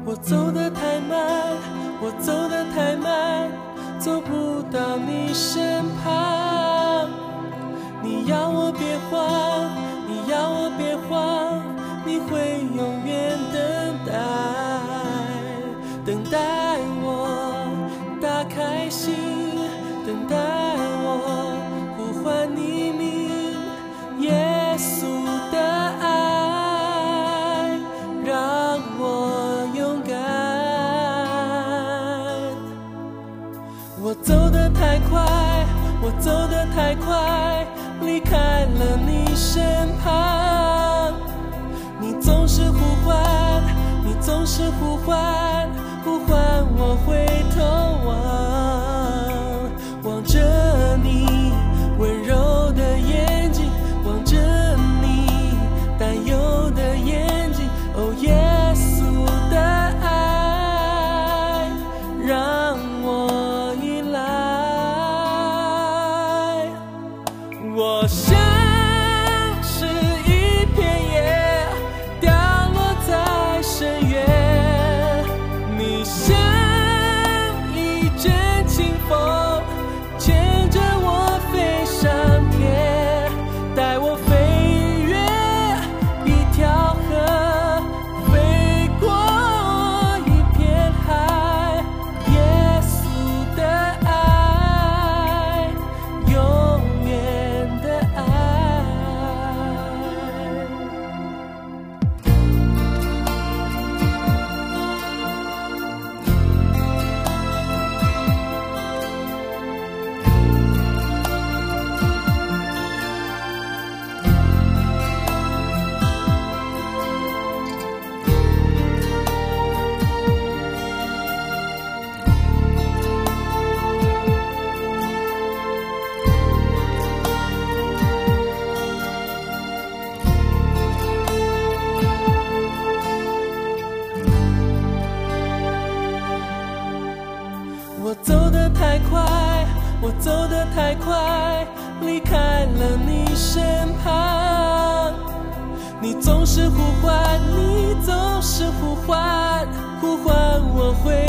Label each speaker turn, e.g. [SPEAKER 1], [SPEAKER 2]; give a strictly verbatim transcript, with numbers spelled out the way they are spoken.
[SPEAKER 1] 我走得太慢，我走得太慢，走不到你身旁。你要我别慌，你要我别慌，你会永远等待，等待我打开心，等待我呼唤你名，耶稣的爱让我勇敢。我走得太快，我走得太快，离开了你身旁。你总是呼唤，你总是呼唤，呼唤我回头望，望着你温柔的眼睛，望着你担忧的眼睛。哦，耶稣的爱让我依赖。我像是一片叶掉落在深渊，你像一阵清风牵着我飞上天，带我飞越一条河，飞过一片海。耶稣的爱，永远的爱。我走得太快，我走得太快，离开了你身旁。你总是呼唤，你总是呼唤，呼唤我回